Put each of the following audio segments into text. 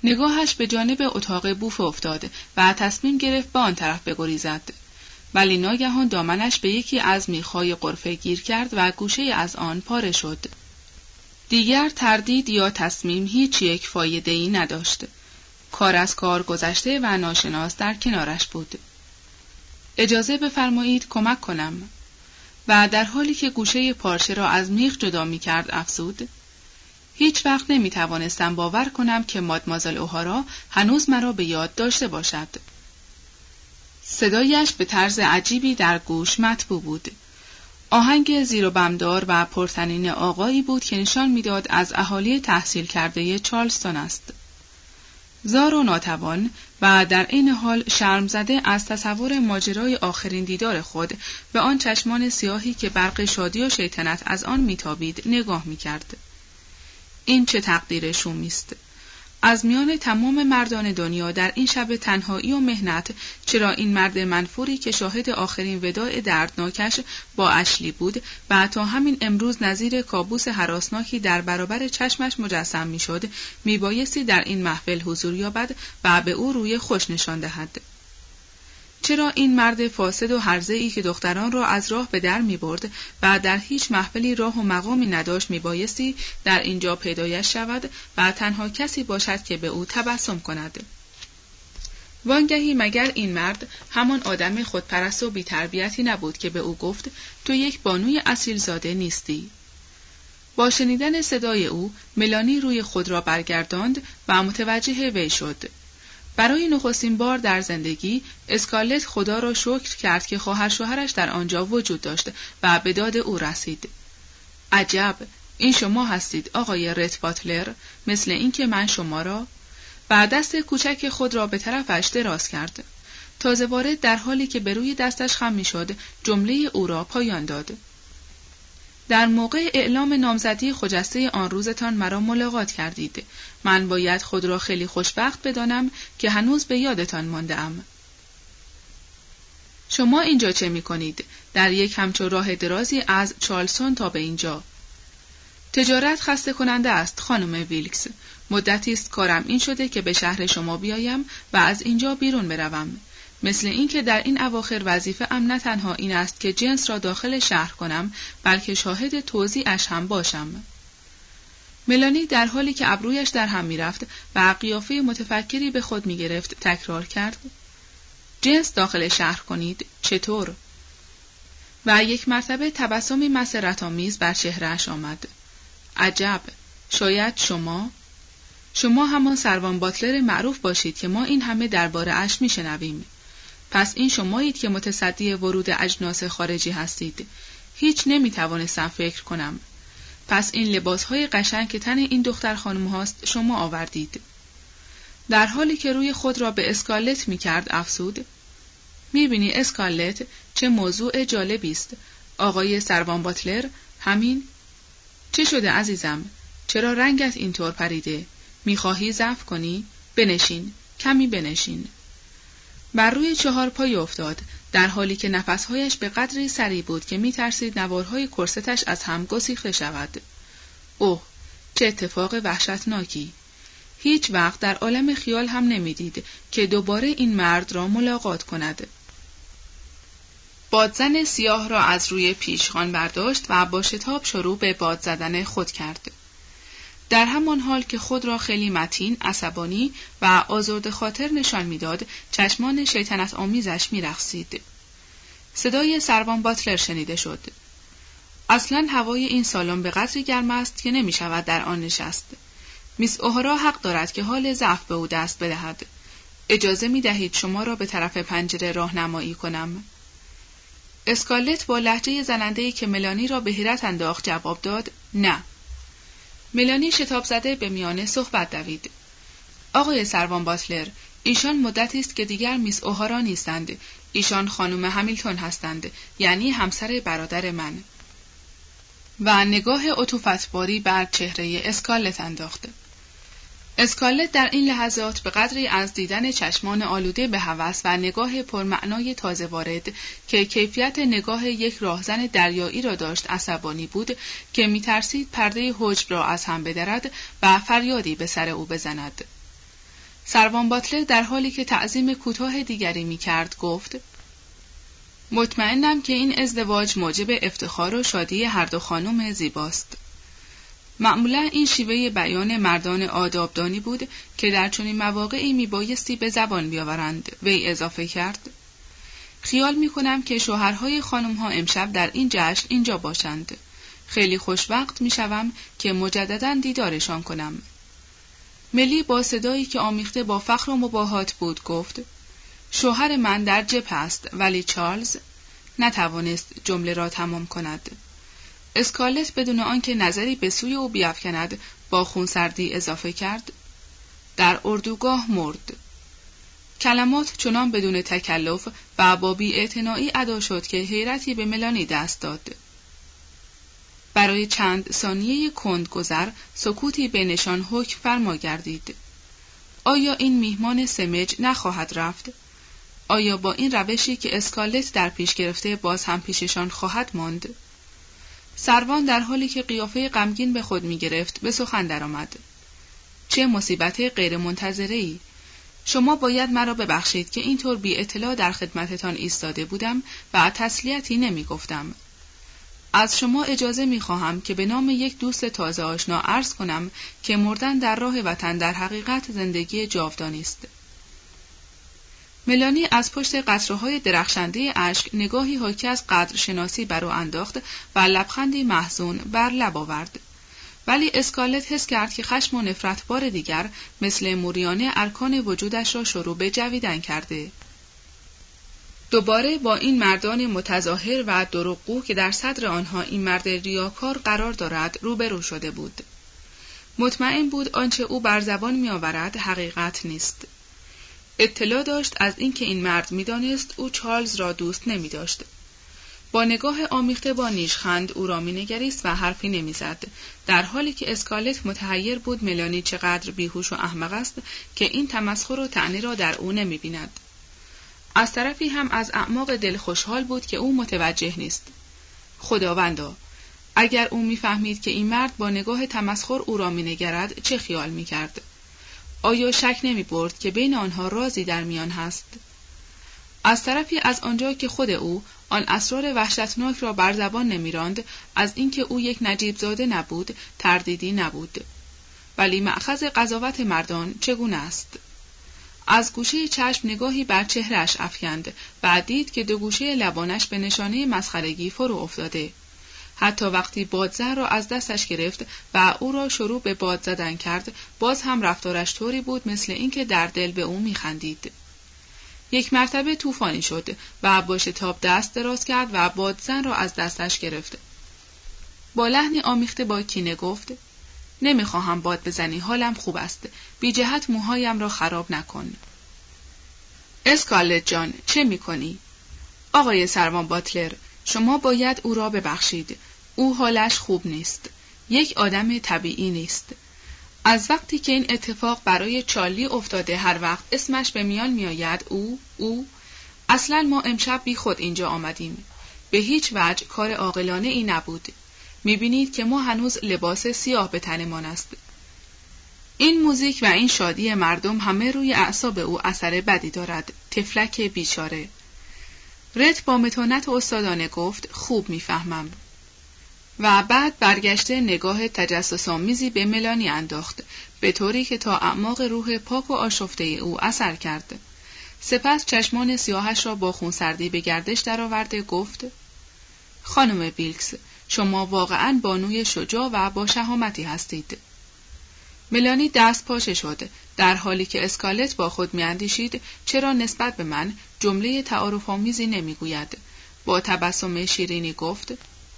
نگاهش به جانب اتاق بوفه افتاد و تصمیم گرفت به آن طرف بگریزد. ولی ناگهان دامنش به یکی از میخهای غرفه گیر کرد و گوشه از آن پاره شد. دیگر تردید یا تصمیم هیچ یک فایده‌ای نداشت. کار از کار گذشته و ناشناس در کنارش بود. اجازه بفرمایید کمک کنم. و در حالی که گوشه پارچه را از میخ جدا می کرد افزود: هیچ وقت نمی توانستم باور کنم که مادمازل اوهارا هنوز مرا به یاد داشته باشد. صدایش به طرز عجیبی در گوش مطبوع بود. آهنگ زیر و بمدار و پرطنین آقایی بود که نشان میداد از اهالی تحصیل کرده چارلستون است. زار و ناتوان و در این حال شرم زده از تصور ماجرای آخرین دیدار خود به آن چشمان سیاهی که برق شادی و شیطنت از آن میتابید نگاه میکرد. این چه تقدیر شومی است! از میان تمام مردان دنیا در این شب تنهایی و مهنت چرا این مرد منفوری که شاهد آخرین وداع دردناکش با اشلی بود و تا همین امروز نظیر کابوس هراسناکی در برابر چشمش مجسم میشد میبایستی در این محفل حضور یابد و به او روی خوش نشان دهد؟ چرا این مرد فاسد و هرزه‌ای که دختران را از راه به در می‌برد و در هیچ محفلی راه و مقامی نداشت میبایستی در اینجا پیدایش شود و تنها کسی باشد که به او تبسم کند؟ وانگهی مگر این مرد همان آدم خودپرست و بی‌تربیتی نبود که به او گفت تو یک بانوی اصیلزاده نیستی؟ با شنیدن صدای او ملانی روی خود را برگرداند و متوجه وی شد. برای نخستین بار در زندگی اسکارلت خدا را شکر کرد که خواهر شوهرش در آنجا وجود داشت و به داد او رسید. عجب، این شما هستید آقای رت باتلر، مثل اینکه من شما را. و دست کوچک خود را به طرفش دراز کرد. تازه وارد در حالی که به روی دستش خم می‌شد جمله او را پایان داد. در موقع اعلام نامزدی خجسته آن روزتان مرا ملاقات کردید. من باید خود را خیلی خوشبخت بدانم که هنوز به یادتان مانده‌ام. شما اینجا چه می‌کنید؟ در یک همچون راه درازی از چارلستون تا به اینجا. تجارت خسته کننده است خانم ویلکس. مدتی است کارم این شده که به شهر شما بیایم و از اینجا بیرون بروم. مثل اینکه در این اواخر وظیفه‌ام نه تنها این است که جنس را داخل شهر کنم، بلکه شاهد توزیعش هم باشم. ملانی در حالی که ابرویش در هم می‌رفت و قیافه متفکری به خود می‌گرفت تکرار کرد: جنس داخل شهر کنید؟ چطور؟ و یک مرتبه تبسمی مسرت‌آمیز بر چهره‌اش آمد. عجب، شاید شما همان سروان باتلر معروف باشید که ما این همه درباره اش می‌شنویم. پس این شمایید که متصدی ورود اجناس خارجی هستید. هیچ نمی‌توانستم فکر کنم. پس این لباسهای قشنگ که تن این دختر خانم هاست شما آوردید. در حالی که روی خود را به اسکارلت می‌کرد افسود: می‌بینی اسکارلت چه موضوع جالبی است. آقای سروان باتلر همین. چه شده عزیزم؟ چرا رنگت اینطور پریده؟ می‌خواهی ضعف کنی؟ بنشین، کمی بنشین. بر روی 4 پای افتاد در حالی که نفسهایش به قدری سریع بود که می‌ترسید نوارهای کرستش از هم گسیخته شود. اوه، چه اتفاق وحشتناکی! هیچ وقت در عالم خیال هم نمی‌دید که دوباره این مرد را ملاقات کند. بادزن سیاه را از روی پیشخوان برداشت و با شتاب شروع به باد زدن خود کرد. در همان حال که خود را خیلی متین، عصبانی و آزرده خاطر نشان می‌داد، چشمان شیطنت آمیزش می‌رقصید. صدای سروان باتلر شنیده شد. اصلاً هوای این سالن به قدری گرم است که نمی‌شود در آن نشست. میس اوهارا حق دارد که حال ضعف به او دست بدهد. اجازه می‌دهید شما را به طرف پنجره راهنمایی کنم؟ اسکارلت با لهجه زننده‌ای که ملانی را به حیرت انداخت جواب داد: نه. ملانی شتاب زده به میانه صحبت دوید. آقای سروان باتلر، ایشان مدتی است که دیگر میس اوهارا نیستند. ایشان خانم همیلتون هستند، یعنی همسر برادر من. و نگاه عطوفت‌باری بر چهره اسکارلت انداخت. اسکارلت در این لحظات به قدری از دیدن چشمان آلوده به هوس و نگاه پرمعنای تازه وارد که کیفیت نگاه یک راهزن دریایی را داشت عصبانی بود که می‌ترسید پرده حجب را از هم بدرد و فریادی به سر او بزند. سروان باتلر در حالی که تعظیم کوتاه دیگری می‌کرد گفت: مطمئنم که این ازدواج موجب افتخار و شادی هر دو خانم زیباست. معمولا این شیوه بیان مردان آدابدانی بود که در چنین مواقعی میبایستی به زبان بیاورند. وی اضافه کرد: خیال میکنم که شوهرهای خانمها امشب در این جشن اینجا باشند. خیلی خوشوقت میشوم که مجددا دیدارشان کنم. ملی با صدایی که آمیخته با فخر و مباهات بود گفت: شوهر من در جبهه است، ولی چارلز نتوانست جمله را تمام کند. اسکارلت بدون آنکه نظری به سوی او بیفکند با خونسردی اضافه کرد: در اردوگاه مرد. کلمات چنان بدون تکلف و با بی‌اعتنایی ادا شد که حیرتی به ملانی دست داد. برای چند ثانیه کندگذر سکوتی بینشان حکم فرما گردید. آیا این میهمان سمج نخواهد رفت؟ آیا با این روشی که اسکارلت در پیش گرفته باز هم پیششان خواهد ماند؟ سروان در حالی که قیافه غمگین به خود می گرفت به سخن درآمد: چه مصیبت غیر منتظره‌ای! شما باید مرا ببخشید که اینطور بی اطلاع در خدمتتان ایستاده بودم و تسلیتی نمی گفتم. از شما اجازه می خواهم که به نام یک دوست تازه آشنا عرض کنم که مردن در راه وطن در حقیقت زندگی جاودانی است. ملانی از پشت قطره‌های درخشنده اشک نگاهی حاکی از قدرشناسی بر او انداخت و لبخندی محزون بر لب آورد. ولی اسکارلت حس کرد که خشم و نفرت بار دیگر مثل موریانه ارکان وجودش را شروع به جویدن کرده. دوباره با این مردان متظاهر و دروغگو که در صدر آنها این مرد ریاکار قرار دارد روبرو شده بود. مطمئن بود آنچه او بر زبان می آورد حقیقت نیست. اطلاع داشت از اینکه این مرد می‌دانست او چارلز را دوست نمی‌داشت. با نگاه آمیخته با نیشخند او را می‌نگریست و حرفی نمی‌زد، در حالی که اسکارلت متحیر بود ملانی چقدر بیهوش و احمق است که این تمسخر و طعنه را در او نمی‌بیند. از طرفی هم از اعماق دل خوشحال بود که او متوجه نیست. خداوندا، اگر او می‌فهمید که این مرد با نگاه تمسخر او را می‌نگرد چه خیال می‌کرد؟ آیا شک نمی برد که بین آنها رازی در میان هست؟ از طرفی از آنجا که خود او آن اسرار وحشتناک را بر زبان نمی راند، از اینکه او یک نجیب زاده نبود تردیدی نبود. ولی مأخذ قضاوت مردان چگونه است؟ از گوشه چشم نگاهی بر چهرهش افکند و دید که دو گوشه لبانش به نشانه مسخرگی فرو افتاده. حتی وقتی بادزن را از دستش گرفت و او را شروع به باد زدن کرد، باز هم رفتارش طوری بود مثل اینکه در دل به او می‌خندید. یک مرتبه طوفانی شد و با شتاب دست دراز کرد و بادزن را از دستش گرفت. با لحنی آمیخته با کینه گفت: نمی‌خواهم باد بزنی، حالم خوب است. بی جهت موهایم را خراب نکن. اسکارلت جان، چه می‌کنی؟ آقای سروان باتلر، شما باید او را ببخشید. او حالش خوب نیست. یک آدم طبیعی نیست. از وقتی که این اتفاق برای چارلی افتاده هر وقت اسمش به میان میآید او اصلا ما امشب بی خود اینجا آمدیم. به هیچ وجه کار عاقلانه ای نبود. میبینید که ما هنوز لباس سیاه به تنمان است. این موزیک و این شادی مردم همه روی اعصاب او اثر بدی دارد. طفلک بیچاره. رت با متانت استادانه گفت: خوب میفهمم. و بعد برگشته نگاه تجسس‌آمیزی به ملانی انداخت، به طوری که تا اعماق روح پاک و آشفته او اثر کرد. سپس چشمان سیاهش را با خونسردی به گردش درآورده گفت: خانم ویلکس، شما واقعاً بانوی شجاع و با شهامتی هستید. ملانی دست پاچه شد، در حالی که اسکارلت با خود میاندیشید چرا نسبت به من جمله تعارف‌آمیزی نمیگوید. با تبسم شیرینی گفت: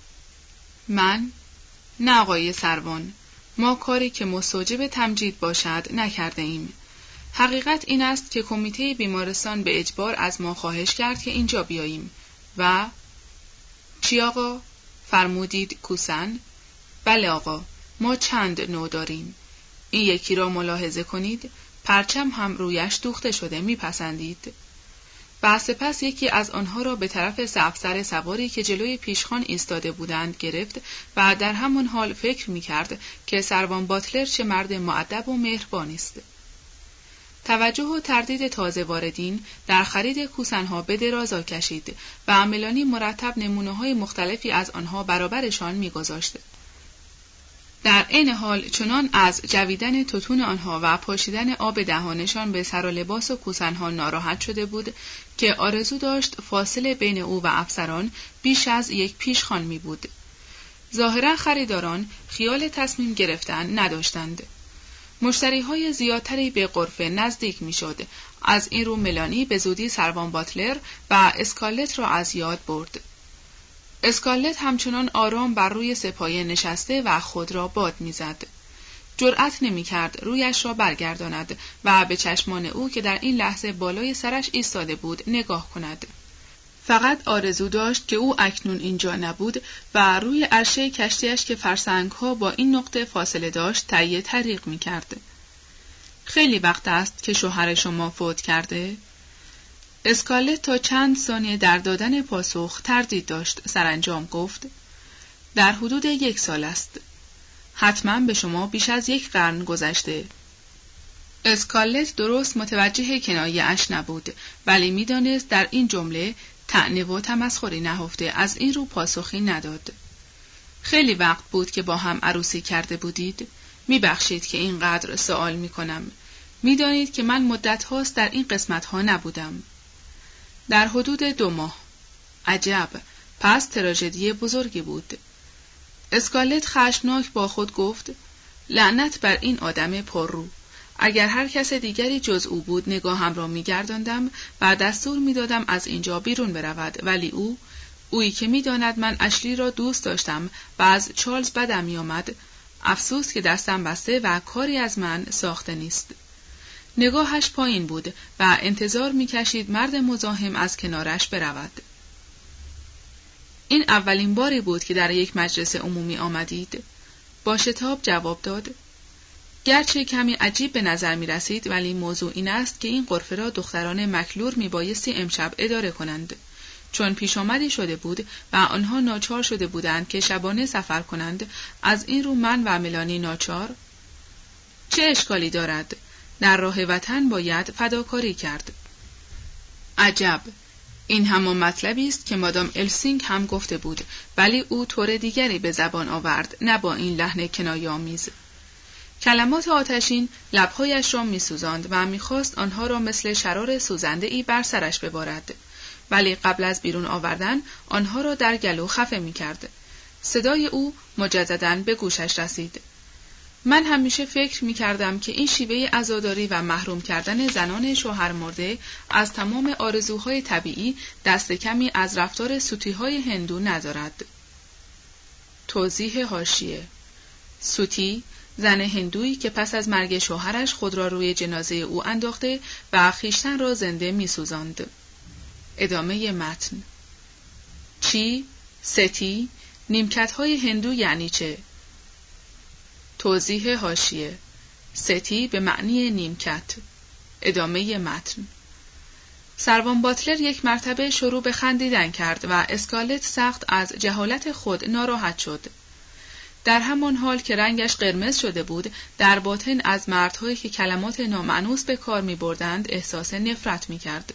من؟ نه آقای سروان، ما کاری که مستوجب تمجید باشد نکرده ایم. حقیقت این است که کمیته بیمارستان به اجبار از ما خواهش کرد که اینجا بیاییم و... چی آقا؟ فرمودید کوسن؟ بله آقا، ما چند نوع داریم. این یکی را ملاحظه کنید، پرچم هم رویش دوخته شده، میپسندید؟ و سپس یکی از آنها را به طرف سفسر سواری که جلوی پیشخوان ایستاده بودند گرفت و در همان حال فکر می‌کرد که سروان باتلر چه مرد مؤدب و مهربانی است. توجه و تردید تازه واردین در خرید کوسنها به درازا کشید و ملانی مرتب نمونه‌های مختلفی از آنها برابرشان می‌گذاشت. در عین حال چنان از جویدن توتون آنها و پاشیدن آب دهانشان به سر و لباس و کوسنها ناراحت شده بود که آرزو داشت فاصله بین او و افسران بیش از یک پیشخوان می بود. ظاهرا خریداران خیال تصمیم گرفتن نداشتند. مشتریهای زیادتری به غرفه نزدیک می شد. از این رو ملانی به زودی سروان باتلر و اسکالت را از یاد برد. اسکالت همچنان آرام بر روی سپایه نشسته و خود را باد می‌زد. جرأت نمی‌کرد رویش را برگرداند و به چشمان او که در این لحظه بالای سرش ایستاده بود نگاه کند. فقط آرزو داشت که او اکنون اینجا نبود و روی عرشه کشتیش که فرسنگ‌ها با این نقطه فاصله داشت تهیه طریق می‌کرد. خیلی وقت است که شوهر شما فوت کرده؟ اسکالت تا چند ثانیه در دادن پاسخ تردید داشت. سرانجام گفت: در حدود 1 سال است. حتما به شما بیش از 1 قرن گذشته. اسکالت درست متوجه کنایه اش نبود، ولی می‌دانست در این جمله طعنه و تمسخری نهفته. از این رو پاسخی نداد. خیلی وقت بود که با هم عروسی کرده بودید؟ میبخشید که اینقدر سوال میکنم. میدانید که من مدت هاست در این قسمت ها نبودم. در حدود 2 ماه. عجب، پس تراژدی بزرگی بود. اسکالت خشمناک با خود گفت: لعنت بر این آدم پررو. اگر هر کس دیگری جز او بود نگاهم را می‌گرداندم و دستور می‌دادم از اینجا بیرون برود، ولی اویی که می‌داند من اشلی را دوست داشتم و از چارلز بدم می‌آمد، افسوس که دستم بسته و کاری از من ساخته نیست. نگاهش پایین بود و انتظار می‌کشید مرد مزاحم از کنارش برود. این اولین باری بود که در یک مجلس عمومی آمدید؟ با شتاب جواب داد: گرچه کمی عجیب به نظر می رسید، ولی موضوع این است که این غرفه را دختران مکلور می بایستی امشب اداره کنند. چون پیش آمدی شده بود و آنها ناچار شده بودند که شبانه سفر کنند، از این رو من و ملانی ناچار. چه اشکالی دارد؟ در راه وطن باید فداکاری کرد. عجب، این همان مطلبی است که مادام السینگ هم گفته بود، ولی او طور دیگری به زبان آورد، نه با این لحن کنایه‌آمیز. کلمات آتشین لب‌هایش را می‌سوزاند و می‌خواست آنها را مثل شرار سوزنده‌ای بر سرش ببارد، ولی قبل از بیرون آوردن آنها را در گلو خفه می‌کرد. صدای او مجدداً به گوشش رسید: من همیشه فکر می‌کردم که این شیوه عزاداری و محروم کردن زنان شوهر مرده از تمام آرزوهای طبیعی دست کمی از رفتار سوتی‌های هندو ندارد. توضیح حاشیه: سوتی، زن هندویی که پس از مرگ شوهرش خود را روی جنازه او انداخته و خویشتن را زنده می‌سوزاند. ادامه متن. چی؟ ستی؟ نیمکت‌های هندو یعنی چه؟ توضیح حاشیه: ستی به معنی نیمکت. ادامه متن. سروان باتلر یک مرتبه شروع به خندیدن کرد و اسکالت سخت از جهالت خود ناراحت شد. در همان حال که رنگش قرمز شده بود، در باطن از مردهایی که کلمات نامانوس به کار می بردند احساس نفرت می کرد.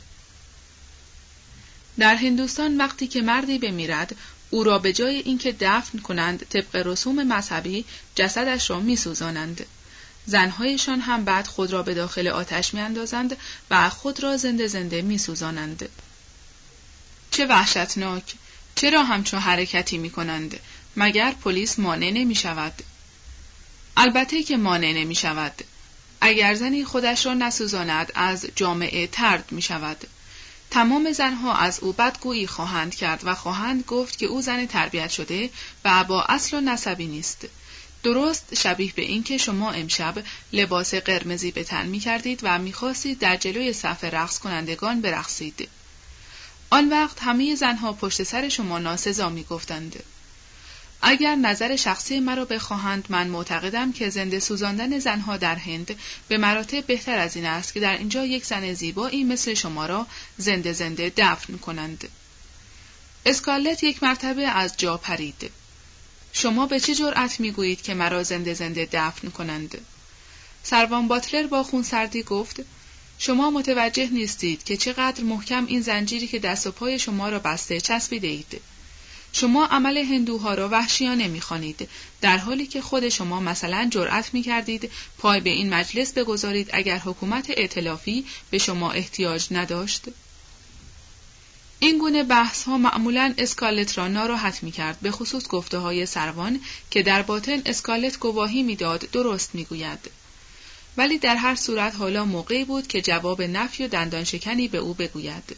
در هندوستان وقتی که مردی بمیرد، او را به جای اینکه دفن کنند طبق رسوم مذهبی جسدش را می سوزانند. زنهایشان هم بعد خود را به داخل آتش می اندازند و خود را زنده زنده می سوزانند. چه وحشتناک! چرا همچون حرکتی می کنند؟ مگر پلیس مانع نمی شود؟ البته که مانع نمی شود. اگر زنی خودش را نسوزاند از جامعه طرد می شود. تمام زنها از او بدگویی خواهند کرد و خواهند گفت که او زن تربیت شده و با اصل و نسبی نیست. درست شبیه به این که شما امشب لباس قرمزی به تن می کردید و می خواستید در جلوی صف رقص کنندگان برقصید. آن وقت همه زنها پشت سر شما ناسزا می گفتند. اگر نظر شخصی مرا بخواهند، من معتقدم که زنده سوزاندن زنها در هند به مراتب بهتر از این است که در اینجا یک زن زیبایی مثل شما را زنده زنده دفن کنند. اسکالت یک مرتبه از جا پرید. شما به چه جرأت میگویید که مرا زنده زنده دفن کنند؟ سروان باتلر با خونسردی گفت: شما متوجه نیستید که چقدر محکم این زنجیری که دست و پای شما را بسته چسبیده اید. شما عمل هندوها را وحشیانه می‌خوانید، در حالی که خود شما مثلا جرأت می‌کردید پای به این مجلس بگذارید اگر حکومت ائتلافی به شما احتیاج نداشت. این گونه بحث‌ها معمولاً اسکارلت را ناراحت می‌کرد، به خصوص گفته‌های سروان که در باطن اسکارلت گواهی می‌داد درست می‌گوید. ولی در هر صورت حالا موقعی بود که جواب نفی و دندانشکنی به او بگوید.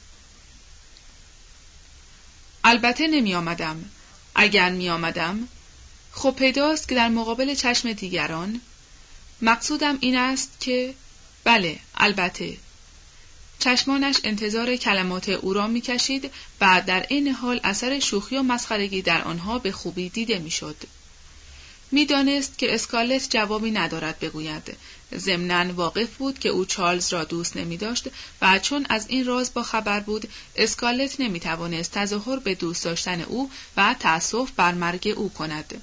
البته نمی آمدم. اگر می آمدم، خب پیداست که در مقابل چشم دیگران، مقصودم این است که بله، البته. چشمانش انتظار کلمات او را می کشید و در این حال اثر شوخی و مسخرگی در آنها به خوبی دیده می شد. می دانست که اسکارلت جوابی ندارد بگوید. ضمناً واقف بود که او چارلز را دوست نمی داشت و چون از این راز با خبر بود، اسکارلت نمی توانست تظاهر به دوست داشتن او و تأسف بر مرگ او کند.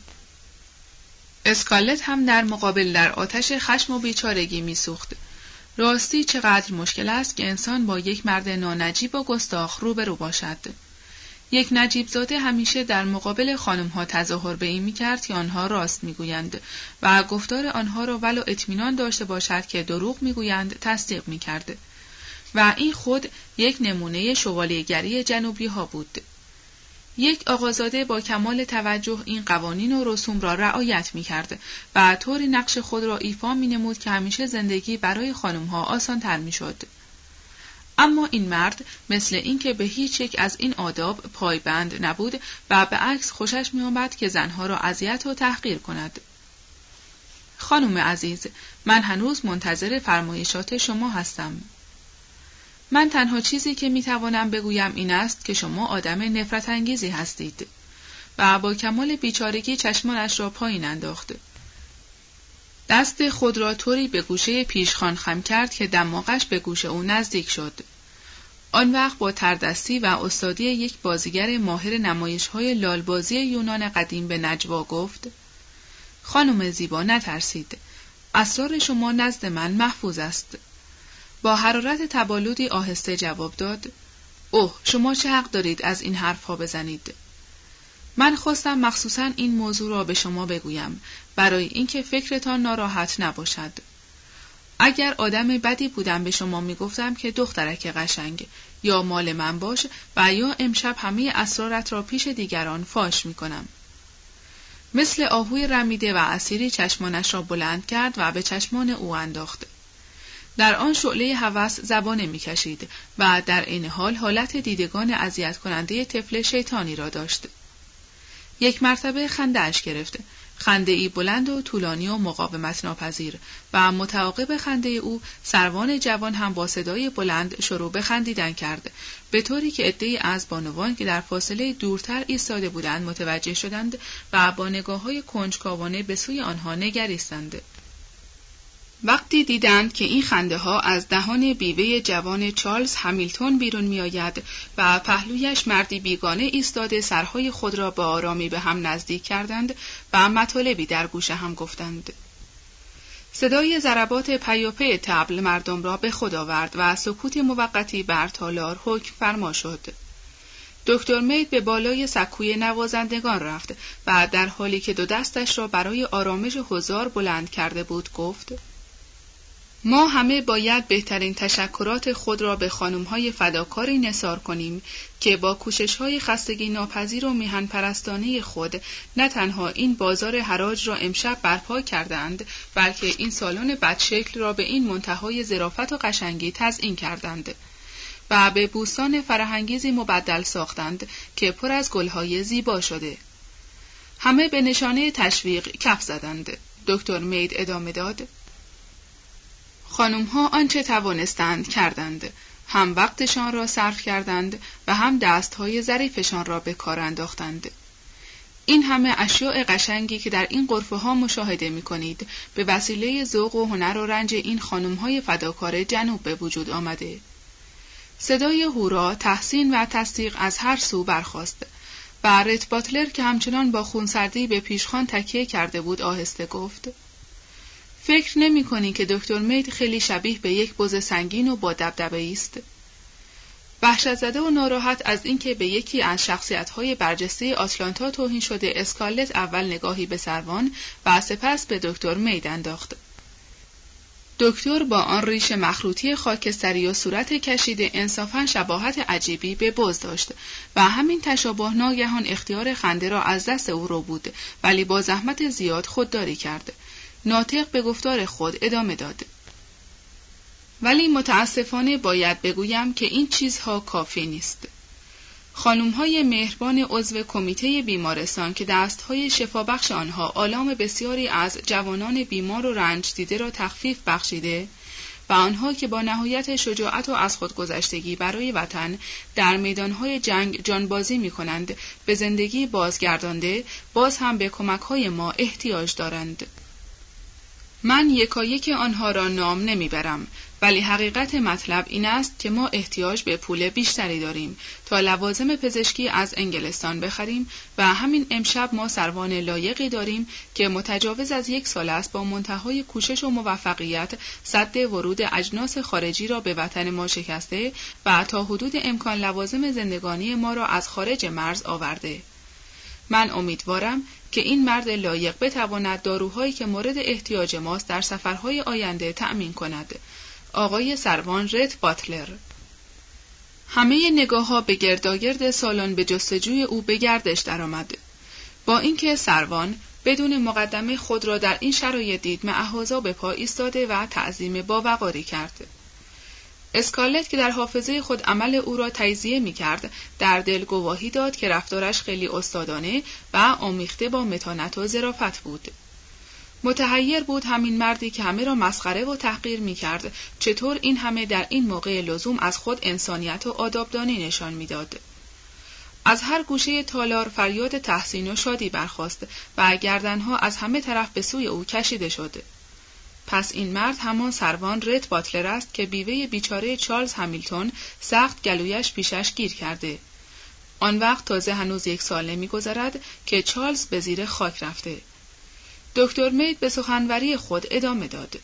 اسکارلت هم در مقابل در آتش خشم و بیچارگی می سوخت. راستی چقدر مشکل است که انسان با یک مرد نانجیب و گستاخ روبرو باشد. یک نجیب زاده همیشه در مقابل خانم‌ها تظاهر به این می‌کرد که آنها راست می‌گویند و گفتار آنها را ولو اطمینان داشته باشد که دروغ می‌گویند تصدیق می‌کرد و این خود یک نمونه شوالیه‌گری جنوبی‌ها بود. یک آقازاده با کمال توجه این قوانین و رسوم را رعایت می‌کرد و طوری نقش خود را ایفا می‌نمود که همیشه زندگی برای خانم‌ها آسان‌تر می‌شد. اما این مرد مثل اینکه به هیچ یک از این آداب پایبند نبود و به عکس خوشش می‌آمد که زنها را اذیت و تحقیر کند. خانم عزیز، من هنوز منتظر فرمایشات شما هستم. من تنها چیزی که می‌توانم بگویم این است که شما آدم نفرت انگیزی هستید. و با کمال بیچارگی چشمانش را پایین انداخت. دست خود را طوری به گوشه پیشخوان خم کرد که دماغش به گوش او نزدیک شد. آن وقت با تردستی و استادی یک بازیگر ماهر نمایش‌های لالبازی یونان قدیم به نجوا گفت: خانم زیبا، نترسید. اسرار شما نزد من محفوظ است. با حرارت تبالودی آهسته جواب داد: اوه، شما چه حق دارید از این حرف‌ها بزنید؟ من خواستم مخصوصاً این موضوع را به شما بگویم برای اینکه فکرتان ناراحت نباشد. اگر آدم بدی بودم به شما میگفتم که دخترک قشنگ، یا مال من باش و یا امشب همه اسرارت را پیش دیگران فاش میکنم. مثل آهوی رمیده و اسیری چشمانش را بلند کرد و به چشمان او انداخت. در آن شعله هوس زبانه میکشید و در این حال حالت دیدگان اذیت کننده طفل شیطانی را داشت. یک مرتبه خنده اش گرفت. خنده ای بلند و طولانی و مقاومت ناپذیر و متعاقب خنده او سروان جوان هم با صدای بلند شروع به خندیدن کرد، به طوری که عده‌ای از بانوان که در فاصله دورتر ایستاده بودند متوجه شدند و با نگاه‌های کنجکاوانه به سوی آنها نگریستند. وقتی دیدند که این خنده ها از دهان بیوه جوان چارلز همیلتون بیرون می آید و پهلویش مردی بیگانه ایستاده سرهای خود را با آرامی به هم نزدیک کردند و مطالبی در گوش هم گفتند. صدای ضربات پیاپی طبل مردم را به خود آورد و سکوت موقتی بر تالار حکم فرما شد. دکتر مید به بالای سکوی نوازندگان رفت و در حالی که دو دستش را برای آرامش حضار بلند کرده بود گفت: ما همه باید بهترین تشکرات خود را به خانم‌های فداکاری نثار کنیم که با کوشش‌های خستگی ناپذیر و میهن پرستانه خود نه تنها این بازار حراج را امشب برپا کردند، بلکه این سالن بدشکل را به این منتهای ظرافت و قشنگی تزیین کردند و به بوستان فرهنگیزی مبدل ساختند که پر از گل‌های زیبا شده. همه به نشانه تشویق کف زدند. دکتر مید ادامه داد: خانم‌ها آنچه توانستند کردند، هم وقتشان را صرف کردند و هم دست‌های ظریفشان را به کار انداختند. این همه اشیاء قشنگی که در این غرفه‌ها مشاهده می‌کنید به وسیله ذوق و هنر و رنج این خانم‌های فداکار جنوب به وجود آمده. صدای هورا، تحسین و تصدیق از هر سو برخاست و رت باتلر که همچنان با خونسردی به پیشخوان تکیه کرده بود آهسته گفت: فکر نمی‌کنی که دکتر مید خیلی شبیه به یک بز سنگین و با دبدبه است؟ وحشت زده و ناراحت از اینکه به یکی از شخصیت‌های برجسته آتلانتا توهین شده، اسکارلت اول نگاهی به سروان و سپس به دکتر مید انداخت. دکتر با آن ریش مخروطی خاکستری و صورت کشیده انصافاً شباهت عجیبی به بز داشت و همین تشابه ناگهان اختیار خنده را از دست او رو بود، ولی با زحمت زیاد خودداری کرد. ناطق به گفتار خود ادامه داد: ولی متاسفانه باید بگویم که این چیزها کافی نیست. خانم‌های مهربان عضو کمیته بیمارستان که دست‌های شفابخش آنها آلام بسیاری از جوانان بیمار و رنج دیده را تخفیف بخشیده و آنها که با نهایت شجاعت و از خودگذشتگی برای وطن در میدان‌های جنگ جانبازی می‌کنند، به زندگی بازگردانده، باز هم به کمک‌های ما احتیاج دارند. من یکایک آنها را نام نمیبرم، ولی حقیقت مطلب این است که ما احتیاج به پول بیشتری داریم تا لوازم پزشکی از انگلستان بخریم و همین امشب ما سروان لایقی داریم که متجاوز از 1 سال است با منتهای کوشش و موفقیت سد ورود اجناس خارجی را به وطن ما شکسته و تا حدود امکان لوازم زندگانی ما را از خارج مرز آورده. من امیدوارم که این مرد لایق بتواند داروهایی که مورد احتیاج ماست در سفرهای آینده تأمین کند. آقای سروان رت باتلر. همه نگاه‌ها به گرداگرد سالن به جستجوی او به گردش درآمد. با اینکه سروان بدون مقدمه خود را در این شرایط دید، معهازا به پا ایستاده و تعظیم باوقاری کرد. اسکارلت که در حافظه خود عمل او را تجزیه می‌کرد، در دل گواهی داد که رفتارش خیلی استادانه و آمیخته با متانت و ظرافت بود. متحیر بود همین مردی که همه را مسخره و تحقیر می‌کرد چطور این همه در این موقع لزوم از خود انسانیت و آدابدانی نشان می‌داد. از هر گوشه تالار فریاد تحسین و شادی برخاست و گردنها از همه طرف به سوی او کشیده شد. پس این مرد همان سروان رت باتلر است که بیوه بیچاره چارلز همیلتون سخت گلویش پیشش گیر کرده. آن وقت تازه هنوز 1 سال نمی‌گذرد که چارلز به زیر خاک رفته. دکتر مید به سخنوری خود ادامه داد: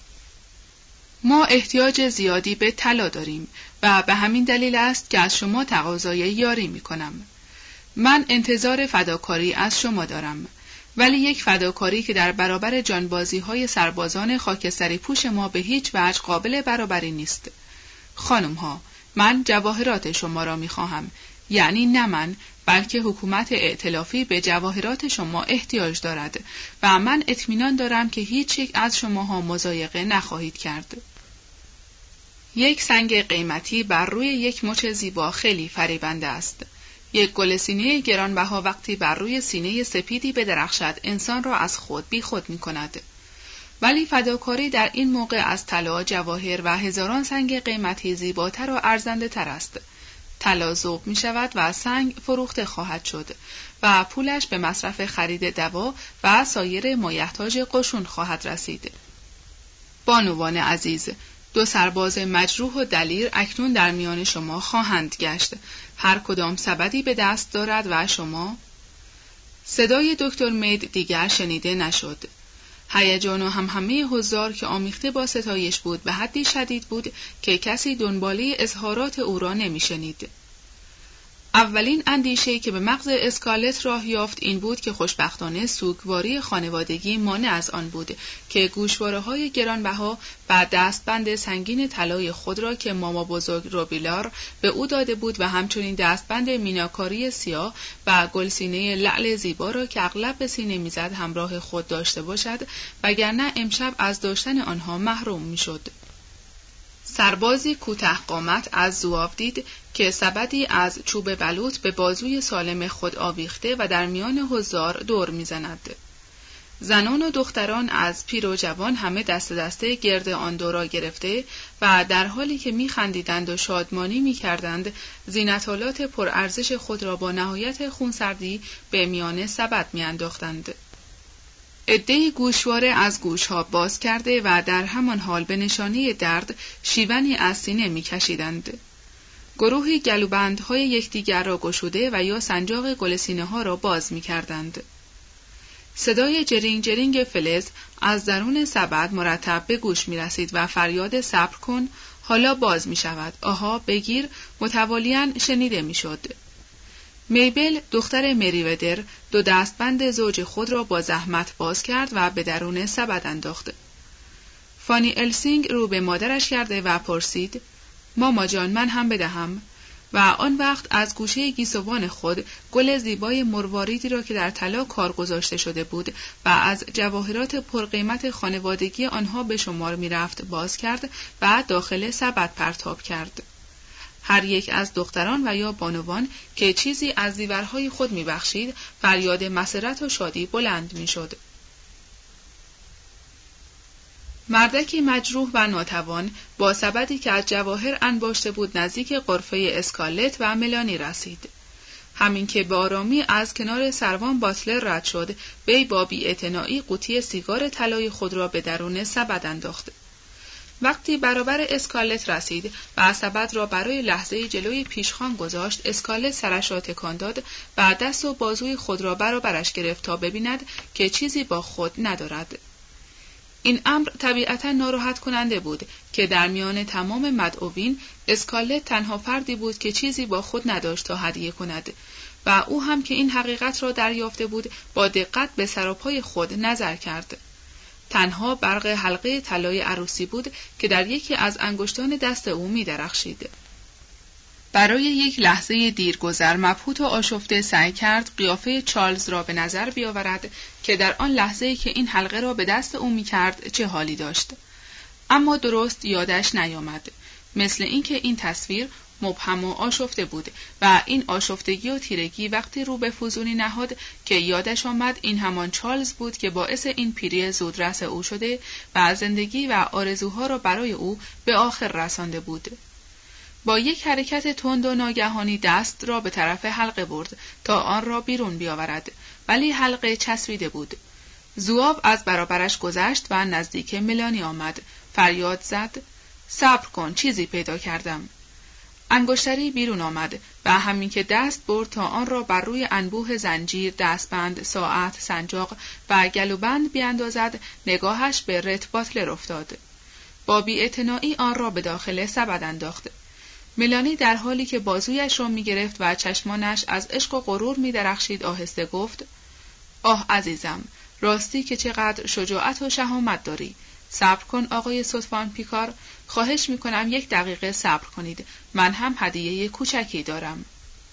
ما احتیاج زیادی به طلا داریم و به همین دلیل است که از شما تقاضای یاری می‌کنم. من انتظار فداکاری از شما دارم، ولی یک فداکاری که در برابر جانبازی‌های سربازان خاکستری پوش ما به هیچ وجه قابل برابری نیست. خانم‌ها، من جواهرات شما را می‌خواهم، یعنی نه من، بلکه حکومت ائتلافی به جواهرات شما احتیاج دارد و من اطمینان دارم که هیچ یک از شماها مضایقه نخواهید کرد. 1 سنگ قیمتی بر روی 1 مچ زیبا خیلی فریبنده است. 1 گل سینه گرانبها وقتی بر روی سینه سپیدی بدرخشد انسان را از خود بی خود می کند. ولی فداکاری در این موقع از طلا، جواهر و هزاران سنگ قیمتی زیباتر و ارزنده تر است. طلا ذوب می شود و سنگ فروخته خواهد شد و پولش به مصرف خرید دوا و سایر مایحتاج قشون خواهد رسید. بانوان عزیز، 2 سرباز مجروح و دلیر اکنون در میان شما خواهند گشت. هر کدام سبدی به دست دارد و شما... صدای دکتر مید دیگر شنیده نشد. هیجان و همهمه حضار که آمیخته با ستایش بود به حدی شدید بود که کسی دنباله اظهارات او را نمی‌شنید. اولین اندیشه‌ای که به مغز اسکارلت راه یافت این بود که خوشبختانه سوگواری خانوادگی مانع از آن بود که گوشواره‌های گرانبها و دستبند سنگین طلای خود را که ماما بزرگ روبیلار به او داده بود و همچنین دستبند میناکاری سیاه و گلسینه لعل زیبا را که اغلب به سینه میزد همراه خود داشته باشد، وگرنه امشب از داشتن آنها محروم میشد. سربازی کوتاه قامت از زواو دید که سبدی از چوب بلوط به بازوی سالم خود آویخته و در میان حضار دور میزند. زنان و دختران از پیر و جوان همه دست دسته گرد آن دورا گرفته و در حالی که میخندیدند و شادمانی میکردند زینت‌آلات پرارزش خود را با نهایت خونسردی به میان سبد میانداختند. عده‌ای گوشواره از گوشها باز کرده و در همان حال به نشانه درد شیونی از سینه می‌کشیدند. گروهی گلوبندهای یکدیگر را گشوده و یا سنجاق گلسینه ها را باز می‌کردند. صدای جرینگ جرینگ فلز از درون سبد مرتب به گوش می رسید و فریاد صبر کن، حالا باز می شود، آها بگیر متوالیاً شنیده می شد. میبل دختر مریودر 2 دستبند زوج خود را با زحمت باز کرد و به درون سبد انداخت. فانی السینگ رو به مادرش کرده و پرسید ماما جان من هم بدهم، و آن وقت از گوشه گیسوان خود گل زیبای مرواریدی را که در طلا کار گذاشته شده بود و از جواهرات پرقیمت خانوادگی آنها به شمار می رفت باز کرد و داخل سبد پرتاب کرد. هر یک از دختران و یا بانوان که چیزی از زیورهای خود می بخشید فریاد مسرت و شادی بلند می شد. مردکی مجروح و ناتوان با سبدی که از جواهر انباشته بود نزدیک غرفه اسکارلت و ملانی رسید. همین که به آرامی از کنار سروان باتلر رد شد، وی با بی‌اعتنایی قوطی سیگار طلای خود را به درون سبد انداخت. وقتی برابر اسکارلت رسید و سبد را برای لحظه جلوی پیشخوان گذاشت، اسکارلت سرش را تکان داد و دست و بازوی خود را برابرش گرفت تا ببیند که چیزی با خود ندارد. این امر طبیعتا ناراحت کننده بود که در میان تمام مدعوین اسکارلت تنها فردی بود که چیزی با خود نداشت تا هدیه کند و او هم که این حقیقت را دریافته بود با دقت به سراپای خود نظر کرد. تنها برق حلقه طلای عروسی بود که در یکی از انگشتان دست او می درخشید. برای یک لحظه دیرگذر مبهوت و آشفته سعی کرد قیافه چارلز را به نظر بیاورد که در آن لحظه‌ای که این حلقه را به دست او می کرد چه حالی داشت. اما درست یادش نیامد، مثل اینکه این تصویر مبهم و آشفته بود و این آشفتگی و تیرگی وقتی رو به فزونی نهاد که یادش آمد این همان چارلز بود که باعث این پیری زودرس او شده و زندگی و آرزوها را برای او به آخر رسانده بود. با یک حرکت تند و ناگهانی دست را به طرف حلقه برد تا آن را بیرون بیاورد، ولی حلقه چسبیده بود. زوآو از برابرش گذشت و نزدیک ملانی آمد. فریاد زد صبر کن، چیزی پیدا کردم. انگشتری بیرون آمد و همین که دست برد تا آن را بر روی انبوه زنجیر، دستبند، ساعت، سنجاق و گلوبند بیاندازد، نگاهش به رت باتلر افتاد. با بی‌اعتنایی آن را به داخل سبد انداخت. ملانی در حالی که بازویش را می گرفت و چشمانش از عشق و غرور می درخشید آهسته گفت آه عزیزم، راستی که چقدر شجاعت و شهامت داری. صبر کن آقای سوتفان پیکار، خواهش می کنم 1 دقیقه صبر کنید، من هم هدیه کوچکی دارم.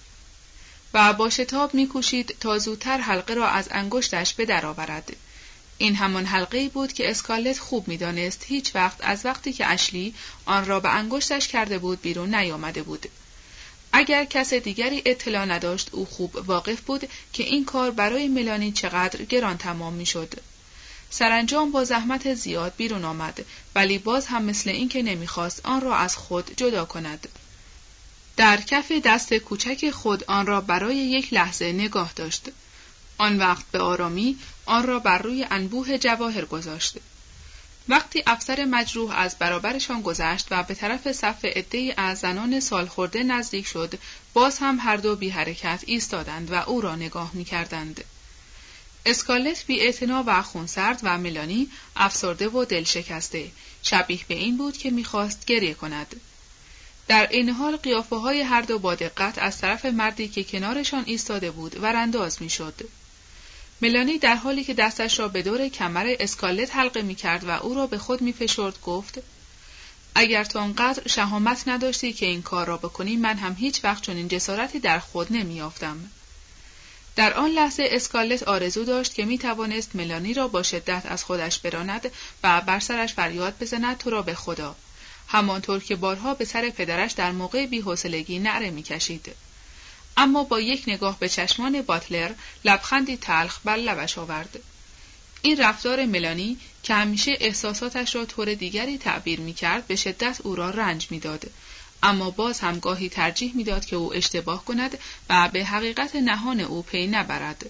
و با شتاب می کوشید تا زودتر حلقه را از انگشتش به در آورد. این همان حلقه‌ای بود که اسکارلت خوب می‌دانست هیچ وقت از وقتی که اشلی آن را به انگشتش کرده بود بیرون نیامده بود. اگر کس دیگری اطلاع نداشت او خوب واقف بود که این کار برای ملانی چقدر گران تمام می‌شد. سرانجام با زحمت زیاد بیرون آمد، ولی باز هم مثل این که نمی‌خواست آن را از خود جدا کند. در کف دست کوچک خود آن را برای یک لحظه نگاه داشت. آن وقت به آرامی آن را بر روی انبوه جواهر گذاشت. وقتی افسر مجروح از برابرشان گذشت و به طرف صف عده‌ای از زنان سالخورده نزدیک شد، باز هم هر دو بی حرکت ایستادند و او را نگاه می‌کردند. اسکارلت بی‌اعتنا و خونسرد و ملانی افسرده و دل شکسته، شبیه به این بود که می‌خواست گریه کند. در این حال قیافه‌های هر دو با دقت از طرف مردی که کنارشان ایستاده بود ورانداز می‌شد. ملانی در حالی که دستش را به دور کمر اسکارلت حلقه می‌کرد و او را به خود می‌فشرد گفت اگر تو آنقدر شهامت نداشتی که این کار را بکنی، من هم هیچ وقت چنین جسارتی در خود نمی‌یافتم. در آن لحظه اسکارلت آرزو داشت که می‌توانست ملانی را با شدت از خودش براند و بر سرش فریاد بزند تو را به خدا، همانطور که بارها به سر پدرش در موقع بی‌حوصلگی نعره می‌کشید. اما با یک نگاه به چشمان باتلر لبخندی تلخ بر لبش آورد. این رفتار ملانی که همیشه احساساتش را طور دیگری تعبیر می‌کرد به شدت او را رنج می‌داد، اما باز هم گاهی ترجیح می‌داد که او اشتباه کند و به حقیقت نهان او پی نبرد.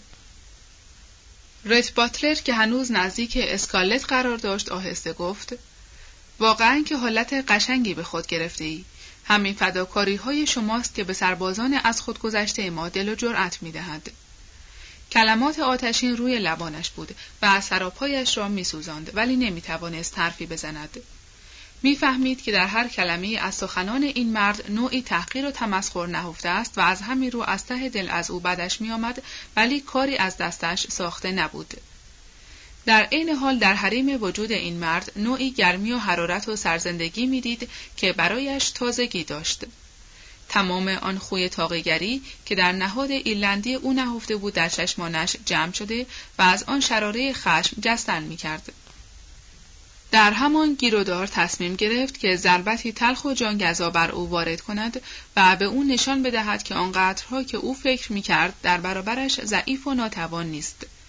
رت باتلر که هنوز نزدیک اسکارلت قرار داشت آهسته گفت واقعاً که حالت قشنگی به خود گرفته‌ای. همین فداکاری‌های شماست که به سربازان از خود گذشته ما دل و جرأت می‌دهد. کلمات آتشین روی لبانش بود و سراپایش را می‌سوزاند، ولی نمی‌توانست حرفی بزند. می‌فهمید که در هر کلمه‌ای از سخنان این مرد نوعی تحقیر و تمسخر نهفته است و از همین رو از ته دل از او بدش می‌آمد، ولی کاری از دستش ساخته نبود. در عین حال در حریم وجود این مرد نوعی گرمی و حرارت و سرزندگی می‌دید که برایش تازگی داشت. تمام آن خوی طاغیگری که در نهاد ایرلندی او نهفته بود در چشمانش جمع شده و از آن شراره خشم جستن می‌کرد. در همان گیرودار تصمیم گرفت که ضربتی تلخ و جانگزا بر او وارد کند و به او نشان بدهد که آنقدرها که او فکر می‌کرد در برابرش ضعیف و ناتوان نیست.